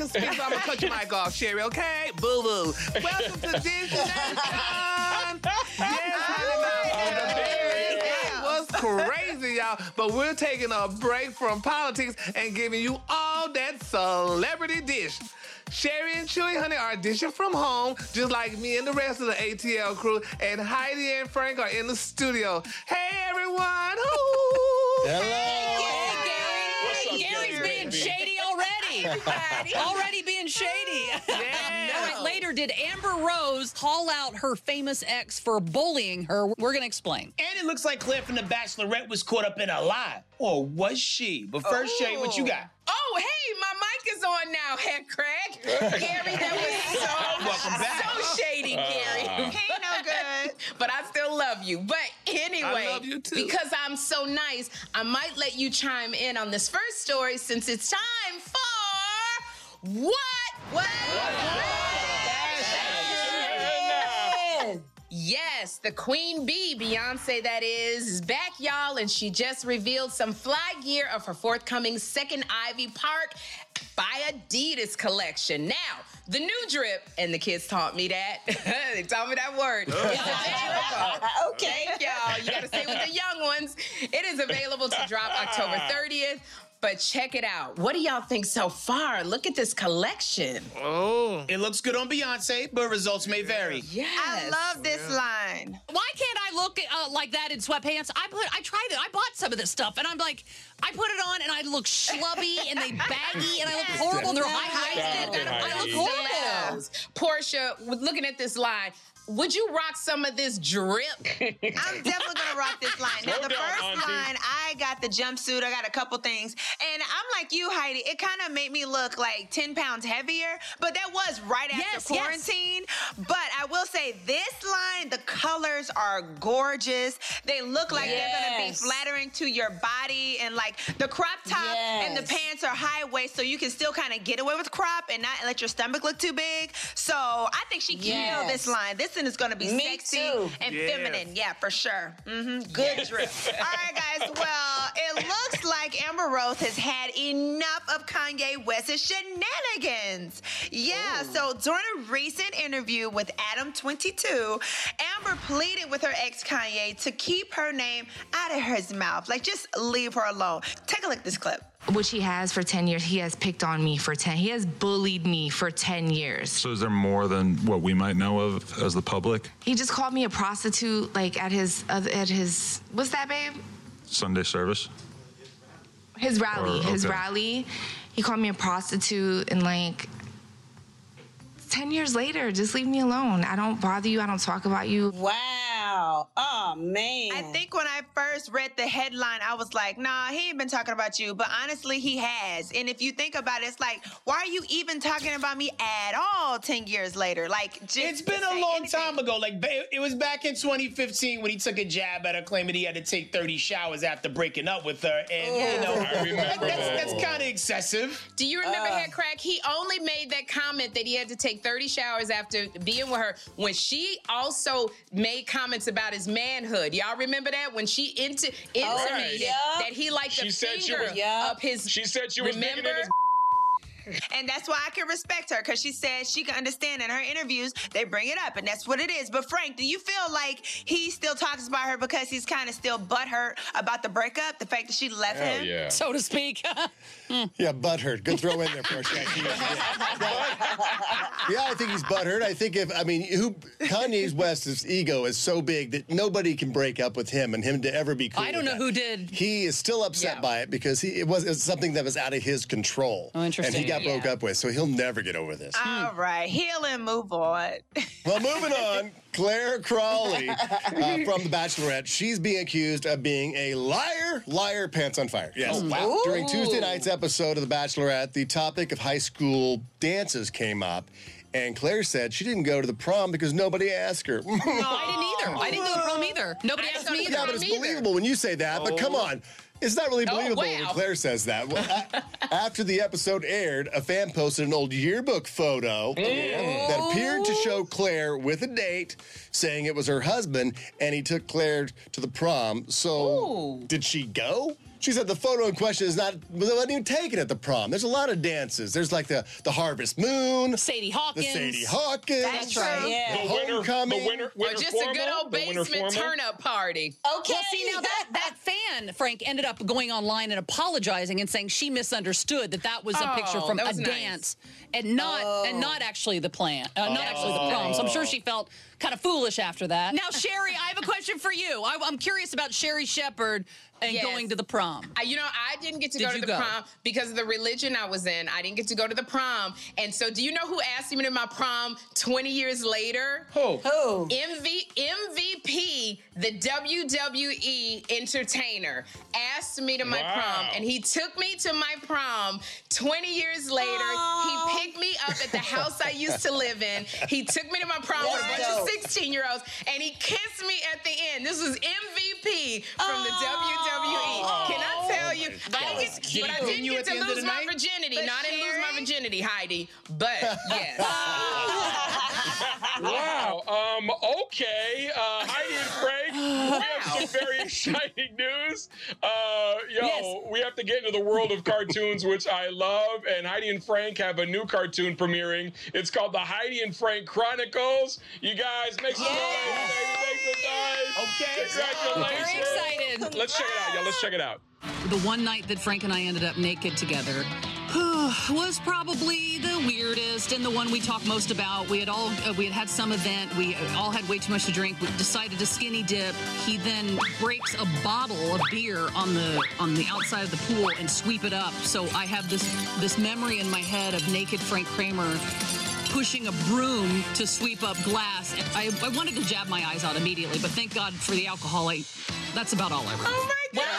to speak, so I'm going to cut your mic off, Sherry, okay? Boo-boo. Welcome to Dish Nation. It was crazy, y'all. But we're taking a break from politics and giving you all that celebrity dish. Sherry and Chewy, honey, are dishing from home, just like me and the rest of the ATL crew. And Heidi and Frank are in the studio. Hey, everyone. Ooh. Hello. Hey, Gary's being shady already. Already being shady. Yeah. All right, later, did Amber Rose call out her famous ex for bullying her? We're going to explain. And it looks like Claire from The Bachelorette was caught up in a lie. Or was she? But first, Shay, what you got? Oh, hey, my mic is on now, Head Craig. Gary, that was so shady, Gary. He ain't no good. But I still love you. But anyway, I love you too. Because I'm so nice, I might let you chime in on this first story since it's time for What? Yes, the Queen Bee, Beyonce that is back, y'all, and she just revealed some fly gear of her forthcoming second Ivy Park by Adidas collection. Now, the new drip, and the kids taught me that. They taught me that word. It's available. Okay. Thank y'all. You got to stay with the young ones. It is available to drop October 30th. But check it out. What do y'all think so far? Look at this collection. Oh. It looks good on Beyonce, but results may vary. Yes. I love this line. Why can't I look like that in sweatpants? I tried it. I bought some of this stuff, and I'm like, I put it on, and I look schlubby, and they baggy, and I look horrible. They're high-waisted. I look horrible. Portia, looking at this line, would you rock some of this drip? I'm definitely going to rock this line. Now, the first line, I got the jumpsuit. I got a couple things. And I'm like you, Heidi. It kind of made me look like 10 pounds heavier. But that was right after quarantine. But I will say this line, the colors are gorgeous. They look like they're going to be flattering to your body. And like the crop top and the pants are high waist. So you can still kind of get away with crop and not let your stomach look too big. So I think she killed this line. This is going to be sexy and feminine. Yeah, for sure. Mm-hmm. Good drip. All right, guys. Well, it looks like Amber Rose has had enough of Kanye West's shenanigans. Yeah, so during a recent interview with Adam 22, Amber pleaded with her ex Kanye to keep her name out of his mouth. Like, just leave her alone. Take a look at this clip. Which he has for 10 years. He has picked on me for 10. He has bullied me for 10 years. So is there more than what we might know of as the public? He just called me a prostitute, like at his what's that, babe? Sunday service? His rally. His rally. He called me a prostitute, and like 10 years later, just leave me alone. I don't bother you. I don't talk about you. Wow. Oh, man. I think when I first read the headline, I was like, nah, he ain't been talking about you. But honestly, he has. And if you think about it, it's like, why are you even talking about me at all 10 years later? Like, just it's been a long time ago. Like, it was back in 2015 when he took a jab at her, claiming he had to take 30 showers after breaking up with her. And, you know, I remember that's kind of excessive. Do you remember, Head Crack? He only made that comment that he had to take 30 showers after being with her when she also made comments about his manhood. Y'all remember that? When she intimated that he liked the finger up his... She said she was digging in his... And that's why I can respect her, because she said she can understand in her interviews, they bring it up, and that's what it is. But Frank, do you feel like he still talks about her because he's kind of still butthurt about the breakup, the fact that she left him? Yeah. So to speak. Yeah, butthurt. Good throw in there for a second. Yeah, I think he's butthurt. I think Kanye West's ego is so big that nobody can break up with him and him to ever be cool. I don't know who did. He is still upset by it because it was something that was out of his control. Oh, interesting. And he got broke up with, so he'll never get over this. All right, heal and move on. Well, moving on, Claire Crawley from The Bachelorette. She's being accused of being a liar, pants on fire. Yes. Oh, wow. During Tuesday night's episode of The Bachelorette, the topic of high school dances came up, and Claire said she didn't go to the prom because nobody asked her. No, I didn't either. I didn't go to the prom either. Nobody asked me either. Yeah, but it's believable when you say that, but come on. It's not really believable when Claire says that. Well, after the episode aired, a fan posted an old yearbook photo that appeared to show Claire with a date, saying it was her husband, and he took Claire to the prom. So, did she go? She said the photo in question wasn't even taken at the prom. There's a lot of dances. There's like the Harvest Moon. Sadie Hawkins. That's right. The Or just a good old basement turn-up party. Okay. Well, see, now that fan, Frank, ended up going online and apologizing and saying she misunderstood that was a picture from a dance and not actually the plan, not actually the prom. So I'm sure she felt kind of foolish after that. Now, Sherry, I have a question for you. I'm curious about Sherry Shepherd and going to the prom. I didn't get to go to the prom because of the religion I was in. I didn't get to go to the prom. And so do you know who asked me to my prom 20 years later? Who? MVP, the WWE entertainer, asked me to my prom. And he took me to my prom 20 years later. He picked me up at the house I used to live in. He took me to my prom with a bunch of 16-year-olds. And he kissed me at the end. This was MVP from the WWE. Can I tell you? I didn't get to lose my virginity. No, I didn't lose my virginity, Heidi. But yes. Wow. Okay. Heidi and Frank, we have some very exciting news. We have to get into the world of cartoons, which I love. And Heidi and Frank have a new cartoon premiering. It's called the Heidi and Frank Chronicles. You guys, make some noise. Make some noise. Okay. Congratulations. Very excited. Let's check it out, y'all. Let's check it out. The one night that Frank and I ended up naked together was probably the weirdest and the one we talk most about. We had some event. We all had way too much to drink. We decided to skinny dip. He then breaks a bottle of beer on the outside of the pool and sweep it up. So I have this memory in my head of naked Frank Kramer pushing a broom to sweep up glass. I wanted to jab my eyes out immediately, but thank God for the alcohol. That's about all I remember. Oh my God.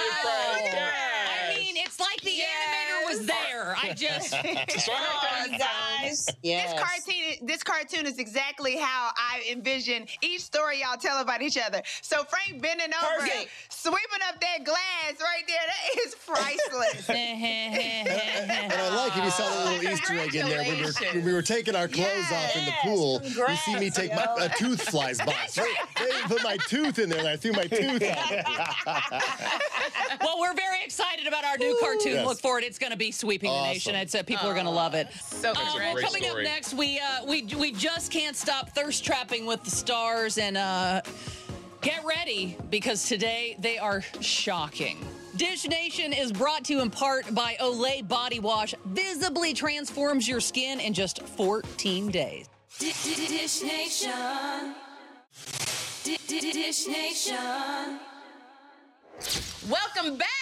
I mean, it's like the animator was there. I just... guys. Yes. This cartoon is exactly how I envision each story y'all tell about each other. So Frank bending over, sweeping up that glass right there, that is priceless. And I like it. You saw the little Easter egg in there when we were taking our clothes off in the pool. You see me take a tooth flies by. They put my tooth in there and I threw my tooth out. Well, we're very excited about our new cartoon. Yes. Look forward. It's going to be sweeping the nation. It's people are going to love it. So coming up next, we just can't stop thirst trapping with the stars, and get ready because today they are shocking. Dish Nation is brought to you in part by Olay Body Wash. Visibly transforms your skin in just 14 days. Dish Nation. Dish Nation. welcome back.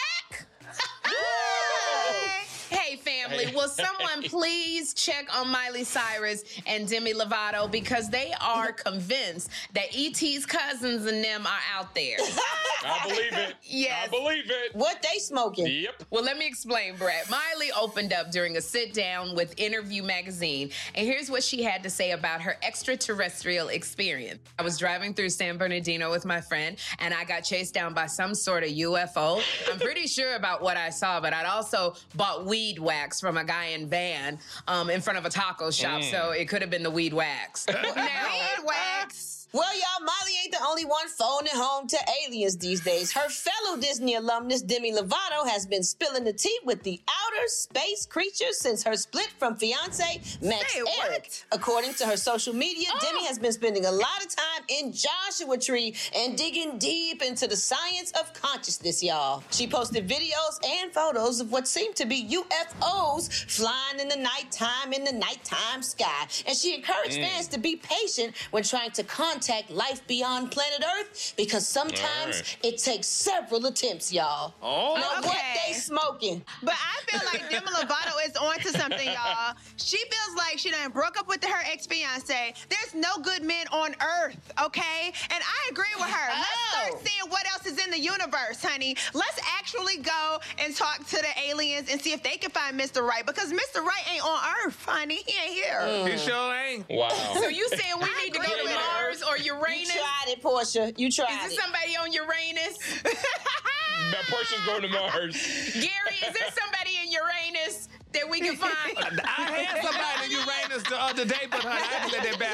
Hey, family. Will someone please check on Miley Cyrus and Demi Lovato because they are convinced that E.T.'s cousins and them are out there. I believe it. Yes. I believe it. What they smoking? Yep. Well, let me explain, Brett. Miley opened up during a sit-down with Interview Magazine, and here's what she had to say about her extraterrestrial experience. I was driving through San Bernardino with my friend, and I got chased down by some sort of UFO. I'm pretty sure about what I saw, but I'd also bought weed wax from a guy in van in front of a taco shop, so it could have been the weed wax. Weed wax. Well, y'all, Miley ain't the only one phoning home to aliens these days. Her fellow Disney alumnus, Demi Lovato, has been spilling the tea with the outer space creatures since her split from fiance Max Eric. According to her social media, Demi has been spending a lot of time in Joshua Tree and digging deep into the science of consciousness, y'all. She posted videos and photos of what seemed to be UFOs flying in the nighttime sky. And she encouraged fans to be patient when trying to contact life beyond planet Earth because sometimes it takes several attempts, y'all. Now, what they smoking? But I feel like Demi Lovato is onto something, y'all. She feels like she done broke up with her ex-fiance. There's no good men on Earth, okay? And I agree with her. Let's start seeing what else is in the universe, honey. Let's actually go and talk to the aliens and see if they can find Mr. Right because Mr. Right ain't on Earth, honey. He ain't here. He sure ain't. Wow. So you saying we need to go to Mars or Uranus? You tried it, Portia. You tried it. Is there somebody on Uranus? That person's going to Mars. Gary, is there somebody in Uranus that we can find? I had somebody in Uranus the other day, but honey, I had to let that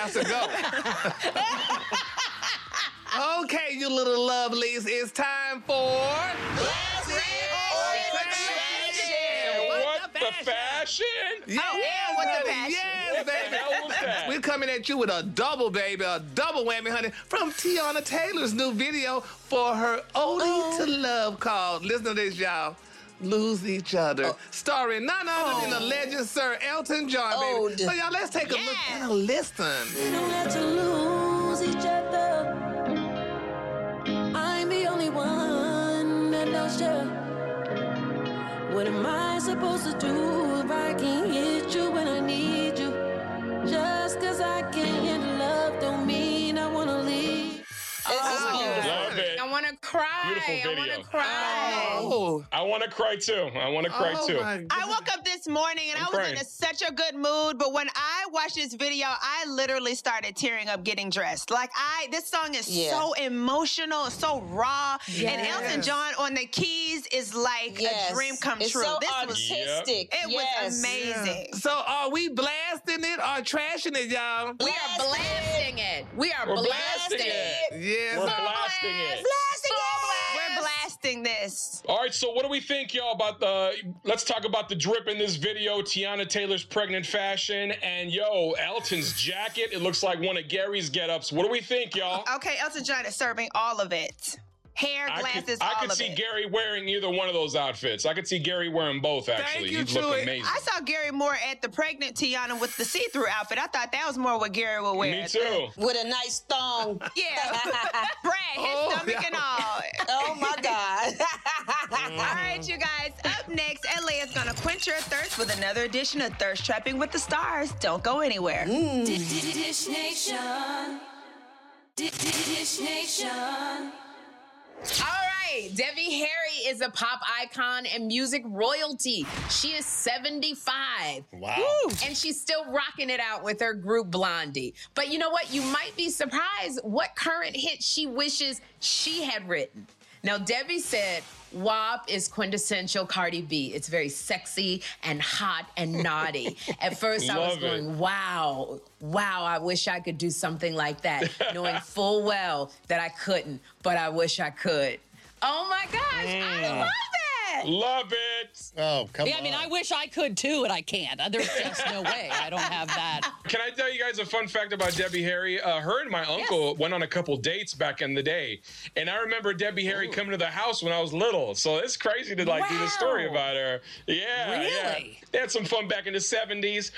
bastard go. Okay, you little lovelies, it's time for... Last fashion? Yes, with the honey. passion. Yes, What the baby. hell was that? We're coming at you with a double, baby, a double whammy, honey, from Tiana Taylor's new video for her Oldie to Love called, listen to this, y'all, Lose Each Other, starring none other than the legend Sir Elton John, baby. So, y'all, let's take a look and a listen. We don't have to lose each other. I'm the only one that lost you. What am I supposed to do if I can't hit you when I need you? Just 'cause I can't handle love don't mean I wanna leave. Love it. I want to cry. Beautiful I want video. to cry. Oh. I want to cry too. I want to cry too. I woke up this morning and I'm I was crying. in such a good mood, but when I watched this video, I literally started tearing up getting dressed. Like this song is so emotional, so raw, and Elton John on the keys is like a dream come It's true. so This artistic. it was amazing. So, are we blasting it or trashing it, y'all? We are blasting it. We are We're blasting it. Yes. We're blasting it. We're blasting this. All right, so what do we think, y'all, about let's talk about the drip in this video, Tiana Taylor's pregnant fashion, and Elton's jacket. It looks like one of Gary's get-ups. What do we think, y'all? Okay, Elton John is serving all of it. Hair, glasses, I all could of see it. Gary wearing either one of those outfits. I could see Gary wearing both, actually. you, He'd look Chewy. amazing. I saw Gary more at the pregnant Tiana with the see-through outfit. I thought that was more what Gary would wear. Me too. With a nice thong. Yeah. Brad, his stomach and all. Oh my God. All right, you guys. Up next, LA is going to quench your thirst with another edition of Thirst Trapping with the Stars. Don't go anywhere. Dish Nation. Dish Nation. All right, Debbie Harry is a pop icon and music royalty. She is 75. Wow. Woo! And she's still rocking it out with her group Blondie. But you know what? You might be surprised what current hit she wishes she had written. Now, Debbie said, WAP is quintessential Cardi B. It's very sexy and hot and naughty. At first, I was Love it. going, wow, I wish I could do something like that, knowing full well that I couldn't, but I wish I could. Oh my gosh, I love that. Love it. Oh, come on. Yeah, I mean, I wish I could too, and I can't. There's just no way. I don't have that. Can I tell you guys a fun fact about Debbie Harry? Her and my uncle went on a couple dates back in the day. And I remember Debbie Harry coming to the house when I was little. So it's crazy to do the story about her. Yeah. Really? Yeah. They had some fun back in the 70s.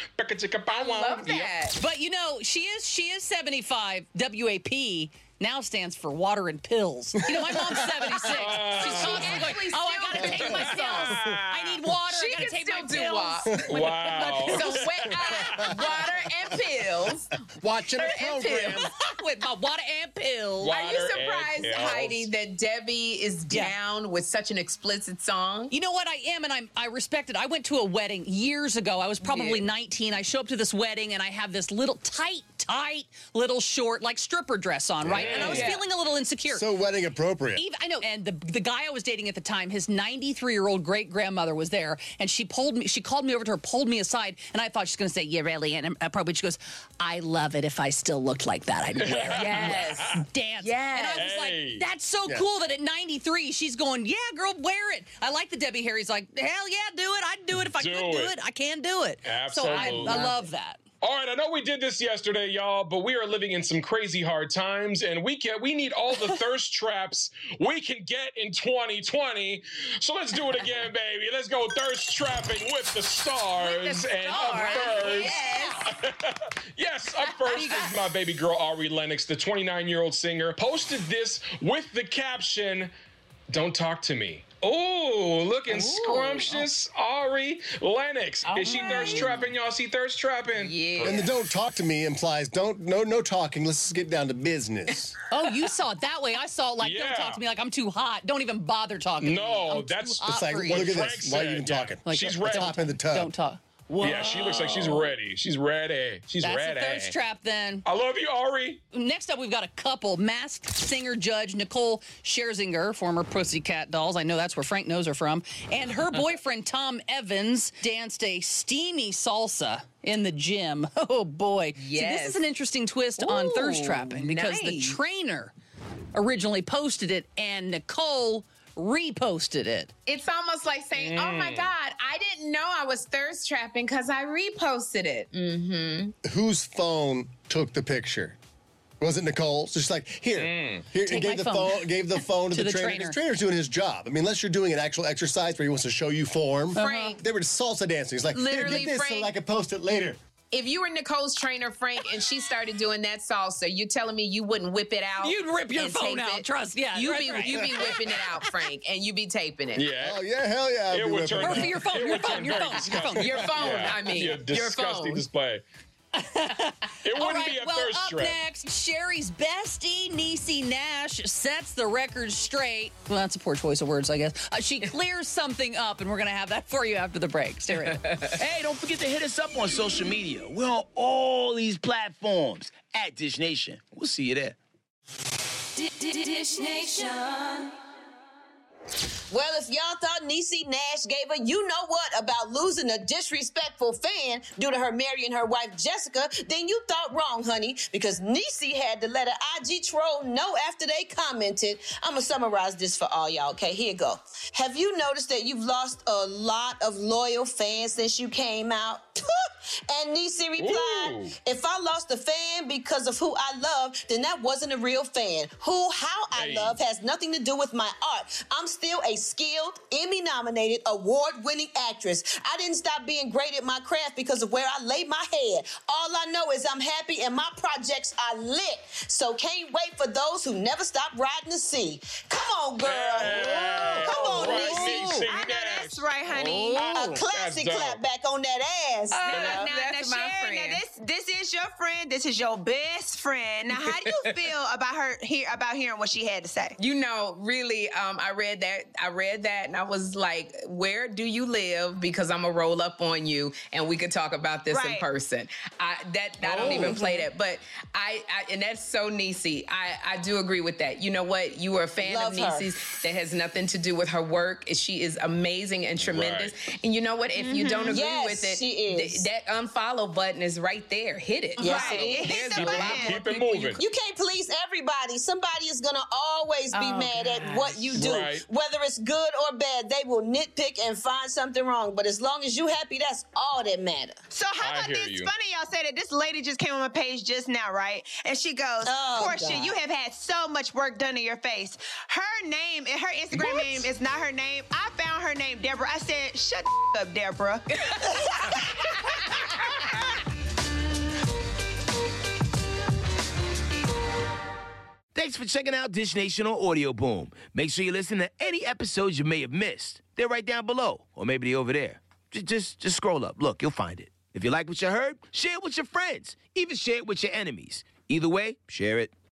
Love that. But she is 75. WAP now stands for water and pills. You know, my mom's 76. She's constantly going, I gotta take my pills. I need water. She I gotta can take my still do pills. WAP. Wow. So water and pills. Watching a And program. pills. With my water and pills. Water Are you and surprised, pills. Heidi, that Debbie is down with such an explicit song? You know what? I am, and I respect it. I went to a wedding years ago. I was probably 19. I show up to this wedding, and I have this little tight little short, like stripper dress on, right? And I was feeling a little insecure. So wedding appropriate. I know. And the guy I was dating at the time, his 93-year-old great-grandmother was there, and she called me over to her, pulled me aside, and I thought she was going to say, yeah, really? And probably she goes, I love it. If I still looked like that, I'd wear it. Yes. Dance. Yes. And I was Hey. like, that's so cool that at 93, she's going, yeah, girl, wear it. I like the Debbie Harry's like, hell yeah, do it. I'd do it if I could do it. I can do it. Absolutely. So I love that. All right, I know we did this yesterday, y'all, but we are living in some crazy hard times, and we need all the thirst traps we can get in 2020. So let's do it again, baby. Let's go thirst trapping with the stars. And up first, yes, up first is my baby girl Ari Lennox, the 29-year-old singer, posted this with the caption, "Don't talk to me." Oh, looking scrumptious, Ari Lennox. Is she thirst trapping, y'all? See thirst trapping? Yeah. And the "don't talk to me" implies no talking. Let's just get down to business. Oh, you saw it that way. I saw it like, don't talk to me like I'm too hot. Don't even bother talking to me. No, I'm that's too hot It's like, for you. look at Frank this. Why are you even said, talking? Like, she's don't ready. Hop in the tub. Don't talk. Whoa. Yeah, she looks like she's ready. She's ready. She's That's ready. a thirst trap then. I love you, Ari. Next up, we've got a couple. Masked singer judge Nicole Scherzinger, former Pussycat Dolls. I know that's where Frank knows her from. And her boyfriend, Tom Evans, danced a steamy salsa in the gym. Oh, boy. Yes. So this is an interesting twist on thirst trapping because the nice. trainer originally posted it, and Nicole reposted it. It's almost like saying, oh my God, I didn't know I was thirst trapping because I reposted it. Mm-hmm. Whose phone took the picture? Was it Nicole's? Just like, here, and gave the phone to the trainer. The trainer's doing his job. I mean, unless you're doing an actual exercise where he wants to show you form. Frank. They were salsa dancing. He's like, Literally, here, get this Frank. so I can post it later. If you were Nicole's trainer, Frank, and she started doing that salsa, you telling me you wouldn't whip it out? You'd rip your and phone tape out, it? trust, yeah. You right, be right. you be whipping it out, Frank, and you be taping it. Yeah. Oh, yeah, hell yeah. It would turn Or for your phone, your phone. Your phone, Yeah, I mean, a disgusting phone. display. It All wouldn't right, be a well, thirst up trap. next, Sherry's bestie, Niecy Nash, sets the record straight. Well, that's a poor choice of words, I guess. She clears something up, and we're going to have that for you after the break. Stay right here. Hey, don't forget to hit us up on social media. We're on all these platforms at Dish Nation. We'll see you there. Dish Nation. Well, if y'all thought Niecy Nash gave a you-know-what about losing a disrespectful fan due to her marrying her wife Jessica, then you thought wrong, honey, because Niecy had to let an IG troll know after they commented. I'm going to summarize this for all y'all, okay? Here you go. Have you noticed that you've lost a lot of loyal fans since you came out? And Niecy replied, if I lost a fan because of who I love, then that wasn't a real fan. How I love has nothing to do with my art. I'm still a skilled, Emmy-nominated, award-winning actress. I didn't stop being great at my craft because of where I lay my head. All I know is I'm happy and my projects are lit. So can't wait for those who never stop riding the sea. Come on, girl. Come on, Niecy. I know that's right, honey. A classic clap back on that ass. Now, That's my Sharon, friend. now this is your friend. This is your best friend. Now, how do you feel about hearing what she had to say? You know, really, I read that, and I was like, "Where do you live?" Because I'm gonna roll up on you, and we could talk about this in person. I don't even play that, but I and that's so Niecy. I do agree with that. You know what? You are a fan Love of her. Niecy's. That has nothing to do with her work. She is amazing and tremendous. And you know what? If you don't agree Yes, with it, she is. that unfollow button is right there. Hit it. Yes, Right. it is. Hit There's the a lot button. more Keep it people moving. You can't please everybody. Somebody is going to always be mad at what you do. Right. Whether it's good or bad, they will nitpick and find something wrong. But as long as you happy, that's all that matters. So how I about hear this? you. Funny y'all say that this lady just came on my page just now, right? And she goes, Portia, God. you have had so much work done to your face. Her name, her Instagram name is not her name. I found her name, Deborah. I said, shut the up, Deborah. Thanks for checking out Dish Nation on Audio Boom. Make sure you listen to any episodes you may have missed. They're right down below, or maybe they're over there. Just scroll up. Look, you'll find it. If you like what you heard, share it with your friends. Even share it with your enemies. Either way, share it.